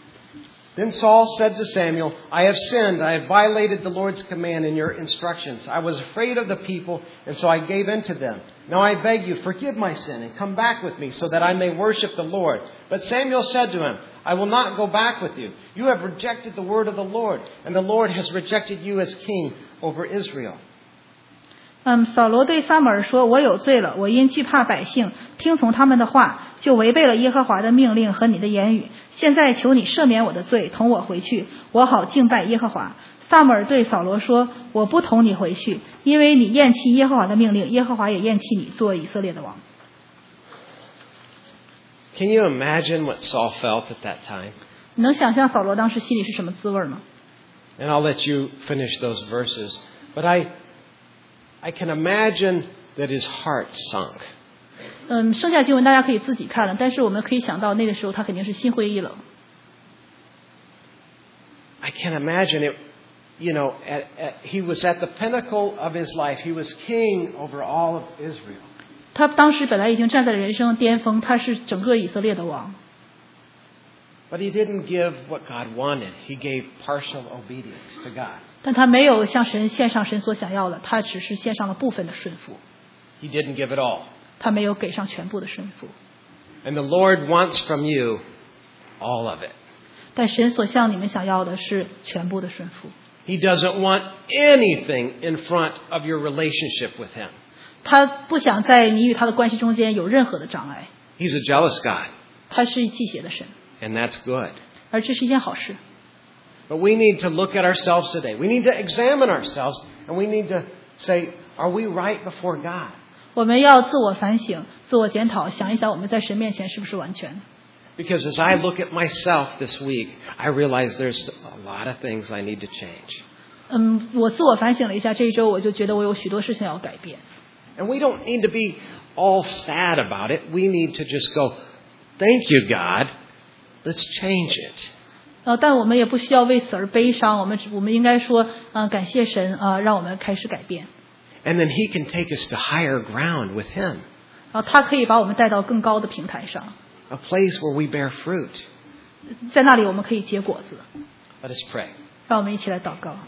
Speaker 1: Then Saul said to Samuel, I have sinned. I have violated the Lord's command in your instructions. I was afraid of the people, and so I gave in to them. Now I beg you, forgive my sin and come back with me so that I may worship the Lord. But Samuel said to him, I will not go back with you. You have rejected the word of the Lord, and the Lord has rejected you as king over Israel.
Speaker 2: 嗯，扫罗对撒母耳说：“我有罪了，我因惧怕百姓，听从他们的话，就违背了耶和华的命令和你的言语。现在求你赦免我的罪，同我回去，我好敬拜耶和华。”撒母耳对扫罗说：“我不同你回去，因为你厌弃耶和华的命令，耶和华也厌弃你做以色列的王。”
Speaker 1: Can you imagine what Saul felt at that time?
Speaker 2: 你能想象扫罗当时心里是什么滋味吗？
Speaker 1: And I'll let you finish those verses. But I, I can imagine that his heart sunk.
Speaker 2: 嗯，剩下经文大家可以自己看了，但是我们可以想到那个时候他肯定是心灰意冷。
Speaker 1: I can't imagine it. You know, at, at, he was at the pinnacle of his life. He was king over all of Israel.
Speaker 2: 他当时本来已经站在人生巅峰，他是整个以色列的王。
Speaker 1: But he didn't give what God wanted. He gave partial obedience to God.
Speaker 2: 但他没有向神献上神所想要的，他只是献上了部分的顺服。
Speaker 1: He didn't give it all.
Speaker 2: 他没有给上全部的顺服。
Speaker 1: And the Lord wants from you all of it.
Speaker 2: 但神所向你们想要的是全部的顺服。
Speaker 1: He doesn't want anything in front of your relationship with him.
Speaker 2: 他不想在你与他的关系中间有任何的障碍。
Speaker 1: He's a jealous God.
Speaker 2: 他是忌邪的神。
Speaker 1: And that's good.
Speaker 2: 而这是一件好事。
Speaker 1: But we need to look at ourselves today. We need to examine ourselves and we need to say, are we right before God?
Speaker 2: 我们要自我反省、自我检讨，想一想我们在神面前是不是完全。
Speaker 1: Because as I look at myself this week, I realize there's a lot of things I need to change.
Speaker 2: 嗯，我自我反省了一下，这一周我就觉得我有许多事情要改变。
Speaker 1: And we don't need to be all sad about it. We need to just go, thank you, God. Let's change it.
Speaker 2: 呃，但我们也不需要为此而悲伤，我们我们应该说，呃，感谢神啊、呃，让我们开始改变。
Speaker 1: And then he can take us to higher ground with him.
Speaker 2: 然后他可以把我们带到更高的平台上，
Speaker 1: A place where we bear fruit.
Speaker 2: 在那里我们可以结果子。
Speaker 1: Let us pray.
Speaker 2: 让我们一起来祷告。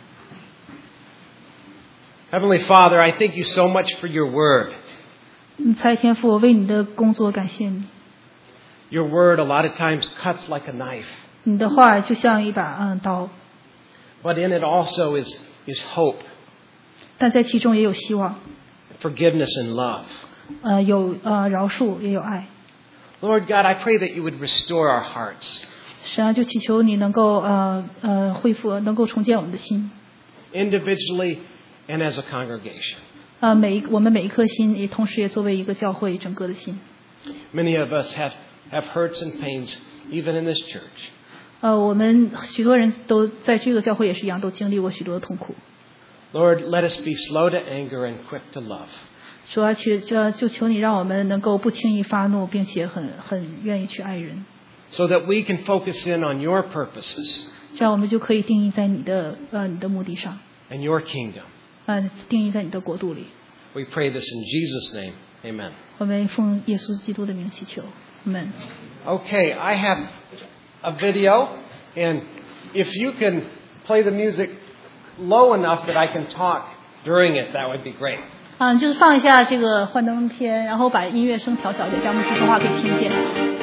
Speaker 1: Heavenly Father, I thank you so much for your word.
Speaker 2: 嗯，蔡天父，我为你的工作感谢你。
Speaker 1: Your word a lot of times cuts like a knife.
Speaker 2: 你的话就像一把嗯刀，
Speaker 1: But in it also is, is hope,
Speaker 2: 但在其中也有希望，
Speaker 1: forgiveness, and love.
Speaker 2: 呃，有呃饶恕，也有爱。
Speaker 1: Lord God, I pray that you would restore our hearts.
Speaker 2: 神啊，就祈求你能够呃呃恢复，能够重建我们的心。
Speaker 1: Individually and as a congregation.
Speaker 2: 呃，每一我们每一颗心，也同时也作为一个教会整个的心。
Speaker 1: Many of us have, have hurts and pains, even in this church.
Speaker 2: 呃，我们许多人都在这个教会也是一样，都经历过许多的痛苦。
Speaker 1: Lord, let us be slow to anger and quick to love.
Speaker 2: 主啊，求就就求你让我们能够不轻易发怒，并且很很愿意去爱人，
Speaker 1: So that we can focus in on your purposes
Speaker 2: 这样我们就可以定义在你的呃你的目的上，
Speaker 1: and your kingdom.
Speaker 2: 呃定义在你的国度里。
Speaker 1: We pray this in Jesus' name. Amen.
Speaker 2: 我们奉耶稣基督的名祈求，阿门。
Speaker 1: Okay, I have a video, and if you can play the music low enough that I can talk during it, that would be great.
Speaker 2: 嗯，就是放一下这个幻灯片，然后把音乐声调小一点，这样牧师说话可以听见。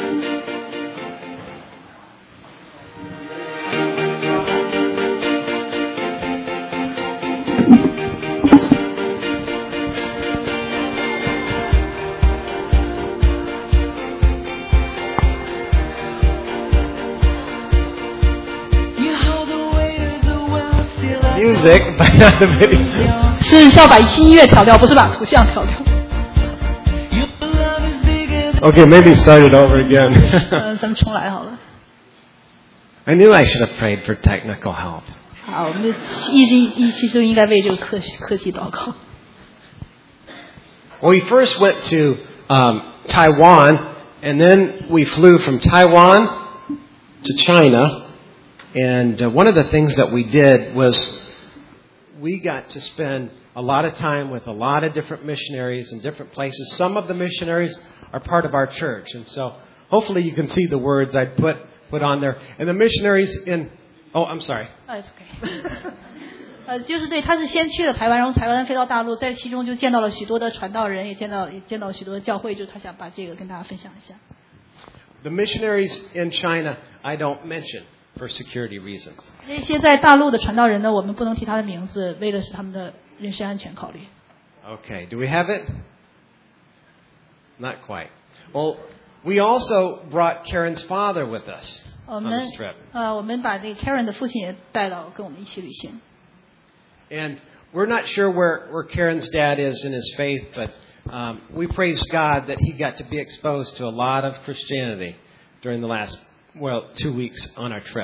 Speaker 1: Music, but not the video.
Speaker 2: 是是要把音乐调掉，不是把图像调掉。
Speaker 1: Okay, maybe start it over again.
Speaker 2: 嗯，咱们重来好了。
Speaker 1: I knew I should have prayed for technical help.
Speaker 2: 好，我们一直一其实应该为这个科科技祷告。
Speaker 1: We first went to um, Taiwan, and then we flew from Taiwan to China. And uh, one of the things that we did was we got to spend a lot of time with a lot of different missionaries in different places. Some of the missionaries are part of our church. And so hopefully you can see the words I put, put on there. And the missionaries in... Oh, I'm sorry.
Speaker 2: Oh, it's okay. 呃，就是对，他是先去了台湾，然后台湾飞到大陆，在其中就见到了许多的传道人，也见到也见到许多的教会，就是他想把这个跟大家分享一下。
Speaker 1: The missionaries in China, I don't mention for security reasons.
Speaker 2: 那些在大陆的传道人呢，我们不能提他的名字，为了是他们的人身安全考虑。
Speaker 1: Okay, do we have it? Not quite. Well, we also brought Karen's father with us
Speaker 2: 我
Speaker 1: on
Speaker 2: 们
Speaker 1: this trip.
Speaker 2: 呃，我们把这个 Karen 的父亲也带到跟我们一起旅行。
Speaker 1: And we're not sure where, where Karen's dad is in his faith, but um, we praise God that he got to be exposed to a lot of Christianity during the last, well, two weeks on our trip.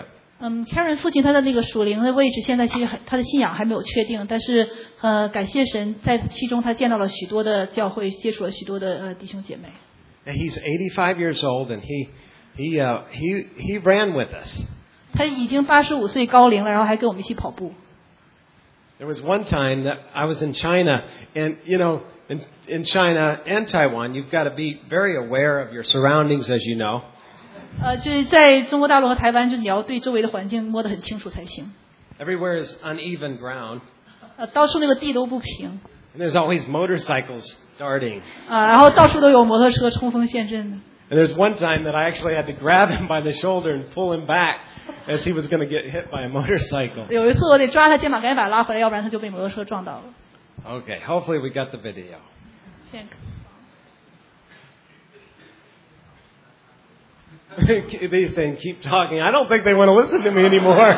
Speaker 2: 嗯 ，Karen 父亲他的那个属灵的位置，现在其实还他的信仰还没有确定，但是呃，感谢神，在其中他见到了许多的教会，接触了许多的呃弟兄姐妹。
Speaker 1: And he's eighty-five years old, and he he uh, he he ran with us.
Speaker 2: 他已经八十五岁高龄了，然后还跟我们一起跑步。
Speaker 1: There was one time that I was in China, and you know, in in China and Taiwan, you've got to be very aware of your surroundings, as you know.
Speaker 2: 呃，就是在中国大陆和台湾，就是你要对周围的环境摸得很清楚才行。
Speaker 1: Everywhere is uneven ground.
Speaker 2: 呃，到处那个地都不平。
Speaker 1: And there's always motorcycles darting.
Speaker 2: 啊，然后到处都有摩托车冲锋陷阵的。
Speaker 1: And there's one time that I actually had to grab him by the shoulder and pull him back as he was going to get hit by a motorcycle.
Speaker 2: 有一次我得抓他肩膀，赶紧把他拉回来，要不然他就被摩托车撞到了。
Speaker 1: Okay, hopefully we got the video.
Speaker 2: 现在
Speaker 1: These things keep talking. I don't think they want to listen to me anymore.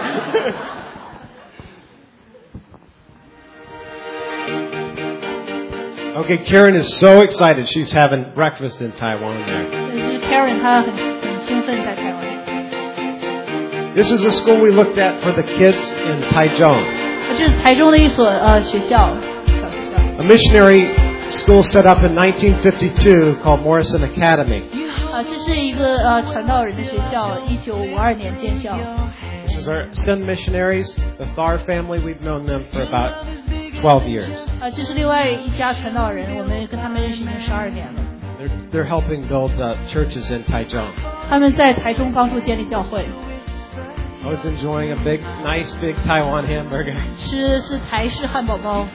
Speaker 1: Okay, Karen is so excited. She's having breakfast in Taiwan there.
Speaker 2: 就是 Karen 她很很兴奋在台湾。
Speaker 1: This is a school we looked at for the kids in Taichung.
Speaker 2: 这是台中的一所呃学校，小学校。
Speaker 1: A missionary school set up in nineteen fifty-two called Morrison Academy.
Speaker 2: 啊，这是一个呃传道人的学校，一九五二年建校。
Speaker 1: This is our Sin missionaries, the Thar family. We've known them for about twelve years.
Speaker 2: 啊，这是另外一家传道人，我们跟他们认识已经十二年了。
Speaker 1: They're, they're helping build uh, churches in Taichung.
Speaker 2: 他们在台中帮助建立教会。
Speaker 1: I was enjoying a big, nice, big Taiwan hamburger.
Speaker 2: 吃是台式汉堡包。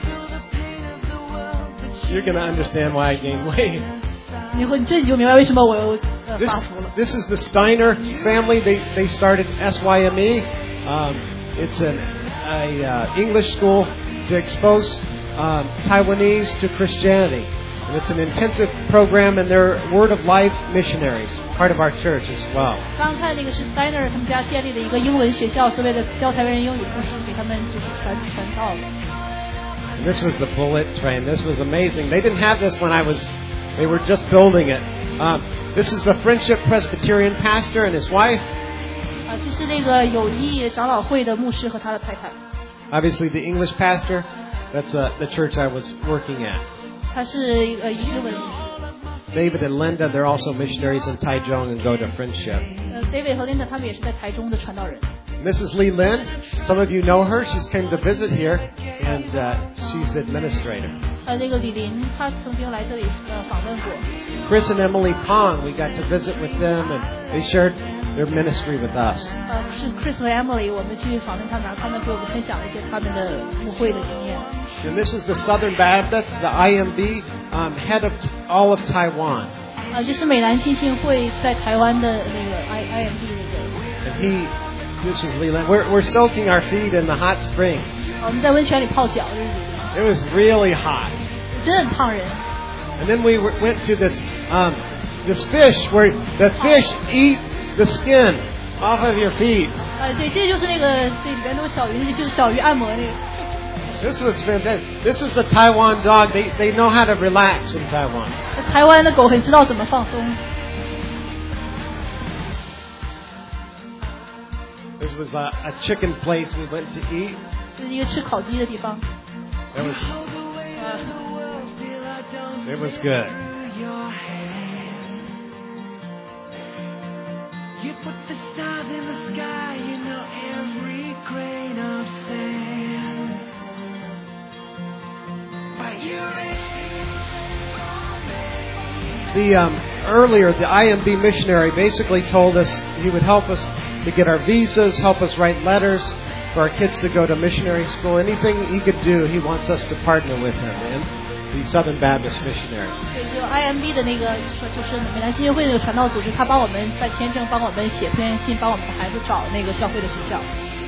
Speaker 1: You're going to understand why I gained weight.
Speaker 2: 你会这你就明白为什么我又呃
Speaker 1: This,
Speaker 2: 发福了。
Speaker 1: this is the Steiner family. They, they started S Y M E. Um, it's an a, uh, English school to expose um, Taiwanese to Christianity. And it's an intensive program, and they're Word of Life missionaries, part of our church as well.
Speaker 2: 刚看那个是 Steiner 他们家建立的一个英文学校，是为了教台湾人英语，不是给他们就是传传道的。
Speaker 1: And this was the bullet train. This was amazing. They didn't have this when I was, they were just building it. Um, this is the Friendship Presbyterian pastor and his wife.
Speaker 2: 啊，这是那个友谊长老会的牧师和他的太太。
Speaker 1: Obviously the English pastor. That's uh, the church I was working at.
Speaker 2: 他是呃英文牧师。
Speaker 1: David and Linda, they're also missionaries in Taichung and go to Friendship.
Speaker 2: 呃 ，David 和 Linda 他们也是在台中的传道人。
Speaker 1: Missus Lee Lin, some of you know her. She's came to visit here, and uh, she's the administrator.
Speaker 2: 呃，那个李林他曾经来这里呃访问过。
Speaker 1: Chris and Emily Pong, we got to visit with them, and they shared their ministry with us.
Speaker 2: 呃，是 Chris 和 Emily， 我们去访问他们，然后他们给我们分享了一些他们的牧会的经验。
Speaker 1: And this is the Southern Baptist, the I M B, um, head of t- all of Taiwan.
Speaker 2: 啊，这是美南浸信会在台湾的那个 I I M B 那个。
Speaker 1: And he, this is Leland. We're, we're soaking our feet in the hot springs.
Speaker 2: 我们在温泉里泡脚，这是李林，
Speaker 1: It was really hot.
Speaker 2: 真的很烫人。
Speaker 1: And then we were, went to this, um, this fish where the fish eat the skin off of your feet.
Speaker 2: 啊，对，这就是那个这里边都有小鱼，就是小鱼按摩那个。
Speaker 1: This was fantastic. This is the Taiwan dog. They, they know how to relax in Taiwan.
Speaker 2: 台湾的狗很知道怎么放松。
Speaker 1: This was a, a chicken place we went to eat.
Speaker 2: 这是一个吃烤鸡的地方。
Speaker 1: It was,
Speaker 2: 啊，
Speaker 1: it was good.
Speaker 3: You put the stars in the sky, you know every grain of sand. But you
Speaker 1: The um, earlier, the I M B missionary basically told us he would help us to get our visas, help us write letters for our kids to go to missionary school. Anything he could do, he wants us to partner with him in the Southern Baptist missionary.
Speaker 2: 对，就 I M B 的那个说就是美南基金会那个传道组织，他帮我们办签证，帮我们写推荐信，帮我们的孩子找那个教会的学校。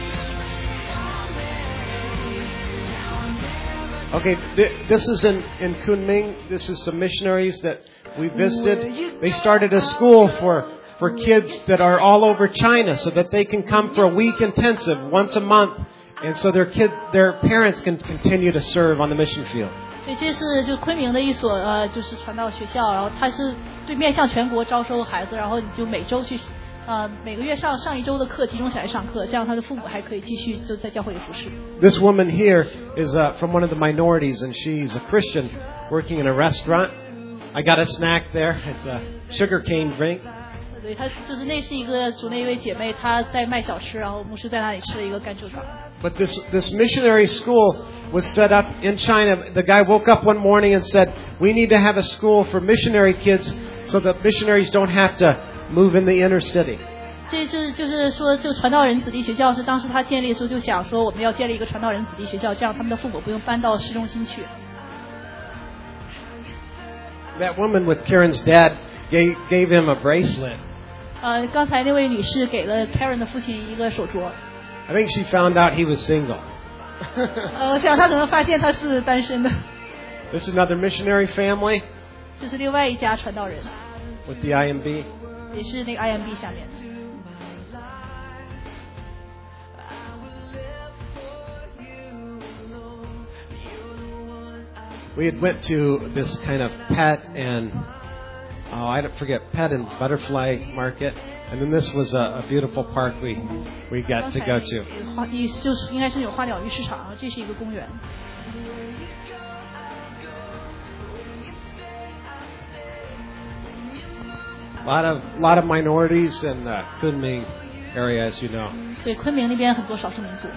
Speaker 1: Okay, th- this is in, in Kunming. This is some missionaries that we visited. They started a school for, for kids that are all over China so that they can come for a week intensive once a month. And so their kids, their parents can continue to serve on the mission field.
Speaker 2: 对，这是就昆明的一所呃，就是传道学校，然后它是对面向全国招收孩子，然后你就每周去呃，每个月上上一周的课集中起来上课，这样他的父母还可以继续就在教会里服侍。
Speaker 1: This woman here is uh, from one of the minorities, and she's a Christian working in a restaurant. I got a snack there. It's a sugarcane drink.
Speaker 2: 对，他就是那是一个主内一位姐妹，她在卖小吃，然后牧师在那里吃了一个甘蔗干。
Speaker 1: But this this missionary school was set up in China. The guy woke up one morning and said, "We need to have a school for missionary kids so that missionaries don't have to move in the inner city."
Speaker 2: 这就是就是说，这个传道人子弟学校是当时他建立的时候就想说，我们要建立一个传道人子弟学校，这样他们的父母不用搬到市中心去。
Speaker 1: That woman with Karen's dad gave gave him a bracelet.
Speaker 2: 呃，刚才那位女士给了 Karen 的父亲一个手镯。
Speaker 1: I think she found out he was single.
Speaker 2: 呃，我想她可能发现他是单身的。
Speaker 1: This is another missionary family
Speaker 2: 这是另外一家传道人，
Speaker 1: with the I M B.
Speaker 2: 也是那个 I M B 下面的。
Speaker 1: We had went to this kind of pet and oh, I don't forget pet and butterfly market, and then this was a, a beautiful park we we got to go to.
Speaker 2: 花，就是应该是有花鸟鱼市场，这是一个公园。
Speaker 1: A lot of lot of minorities in the Kunming area, as you know.
Speaker 2: 对，昆明那边很多少数民族。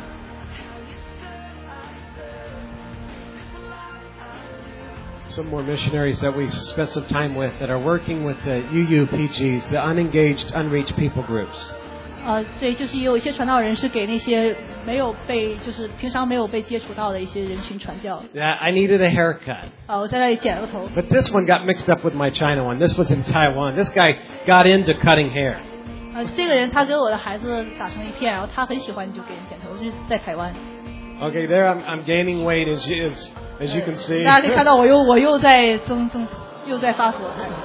Speaker 1: Some more missionaries that we spent some time with that are working with the U U P Gs, the unengaged, unreached people groups.
Speaker 2: 呃，对，就是也有一些传道人是给那些没有被，就是平常没有被接触到的一些人群传教。
Speaker 1: Yeah, I needed a haircut.
Speaker 2: 啊，我在那里剪了头。
Speaker 1: But this one got mixed up with my China one. This was in Taiwan. This guy got into cutting hair.
Speaker 2: 呃，这个人他跟我的孩子打成一片，然后他很喜欢就给人剪头，就是在台湾。
Speaker 1: Okay, there I'm, I'm gaining weight as you, as, as you can see.
Speaker 2: 大家可以看到我又我又在增增又在发福。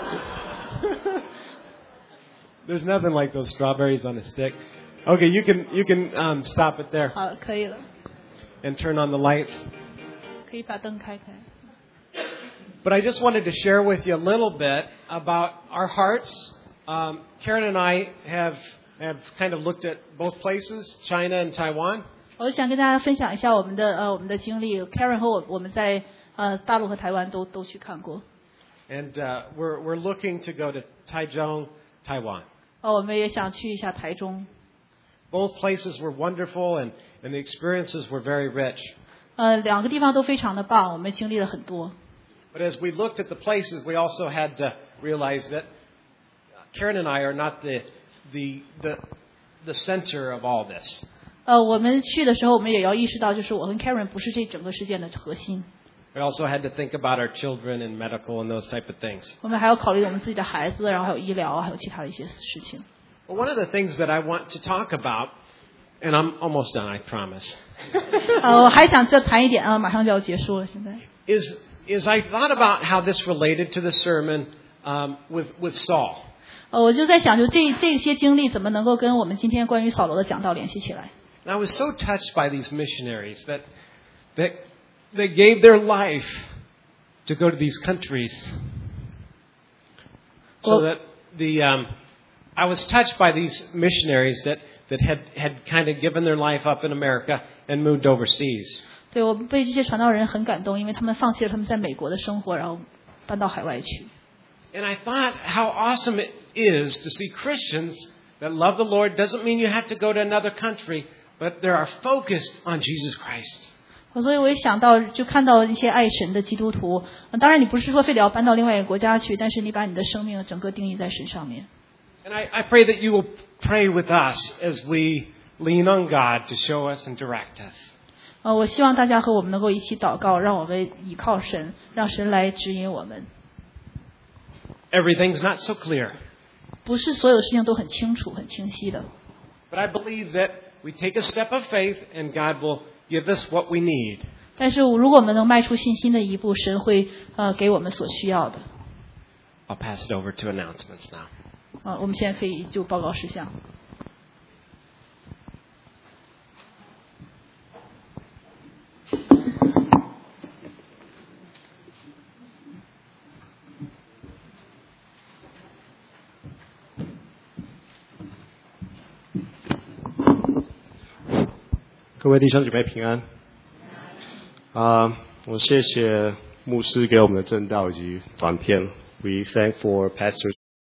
Speaker 1: There's nothing like those strawberries on a stick. Okay, you can you can um, stop it there
Speaker 2: 好，可以了，
Speaker 1: and turn on the lights.
Speaker 2: 可以把灯开开。
Speaker 1: But I just wanted to share with you a little bit about our hearts. Um, Karen and I have have kind of looked at both places, China and Taiwan.
Speaker 2: 我想跟大家分享一下我们的呃我们的经历。Karen 和我我们在呃大陆和台湾都都去看过。
Speaker 1: And uh, we're we're looking to go to Taichung, Taiwan.
Speaker 2: 呃，我们也想去一下台中。
Speaker 1: Both places were wonderful, and, and the experiences were very rich.
Speaker 2: 呃，两个地方都非常的棒，我们经历了很多。
Speaker 1: But as we looked at the places, we also had to realize that Karen and I are not the the the the center of all this.
Speaker 2: 呃，我们去的时候，我们也要意识到，就是我跟 Karen 不是这整个事件的核心。
Speaker 1: We also had to think about our children and medical and those type of things.
Speaker 2: 我们还要考虑我们自己的孩子，然后还有医疗，还有其他的一些事情。
Speaker 1: Well, one of the things that I want to talk about, and I'm almost done, I promise,
Speaker 2: 呃，我还想再谈一点啊，马上就要结束了，现在。
Speaker 1: is is I thought about how this related to the sermon um, with with Saul.
Speaker 2: 呃，我就在想，就这这些经历怎么能够跟我们今天关于扫罗的讲道联系起来？
Speaker 1: And I was so touched by these missionaries that that they gave their life to go to these countries, so
Speaker 2: Well-
Speaker 1: that the um, I was touched by these missionaries that, that had, had kind of given their life up in America and moved overseas.
Speaker 2: 对，我被这些传道人很感动，因为他们放弃了他们在美国的生活，然后搬到海外去。
Speaker 1: And I thought how awesome it is to see Christians that love the Lord. Doesn't mean you have to go to another country, but they are focused on Jesus Christ.
Speaker 2: 所以我也想到，就看到一些爱神的基督徒。当然，你不是说非得要搬到另外一个国家去，但是你把你的生命整个定义在神上面。
Speaker 1: And I, I pray that you will pray with us as we lean on God to show us and direct us.
Speaker 2: 呃，我希望大家和我们能够一起祷告，让我们倚靠神，让神来指引我们。
Speaker 1: Everything's not so clear,
Speaker 2: 不是所有事情都很清楚、很清晰的。
Speaker 1: but I believe that we take a step of faith and God will give us what we need.
Speaker 2: 但是如果我们能迈出信心的一步，神会呃给我们所需要的。
Speaker 1: I'll pass it over to announcements now.
Speaker 2: 呃，我们现在可以就报告事项。
Speaker 4: 各位弟兄姐妹平安。啊，我谢谢牧师给我们的证道以及短片。We thank for Pastor